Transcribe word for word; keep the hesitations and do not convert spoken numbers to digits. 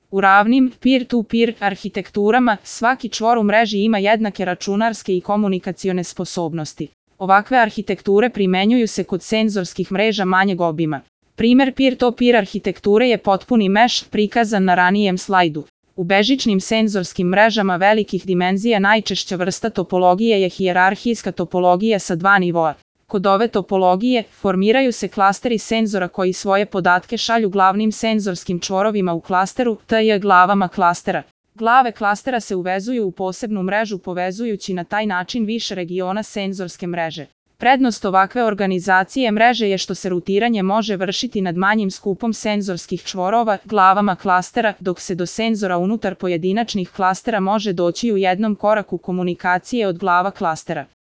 U ravnim peer-to-peer arhitekturama svaki čvor u mreži ima jednake računarske i komunikacione sposobnosti. Ovakve arhitekture primenjuju se kod senzorskih mreža manjeg obima. Primer peer-to-peer arhitekture je potpuni meš prikazan na ranijem slajdu. U bežičnim senzorskim mrežama velikih dimenzija najčešća vrsta topologije je hijerarhijska topologija sa dva nivoa. Kod ove topologije formiraju se klasteri senzora koji svoje podatke šalju glavnim senzorskim čvorovima u klasteru, to jest glavama klastera. Glave klastera se uvezuju u posebnu mrežu povezujući na taj način više regiona senzorske mreže. Prednost ovakve organizacije mreže je što se rutiranje može vršiti nad manjim skupom senzorskih čvorova, glavama klastera, dok se do senzora unutar pojedinačnih klastera može doći u jednom koraku komunikacije od glava klastera.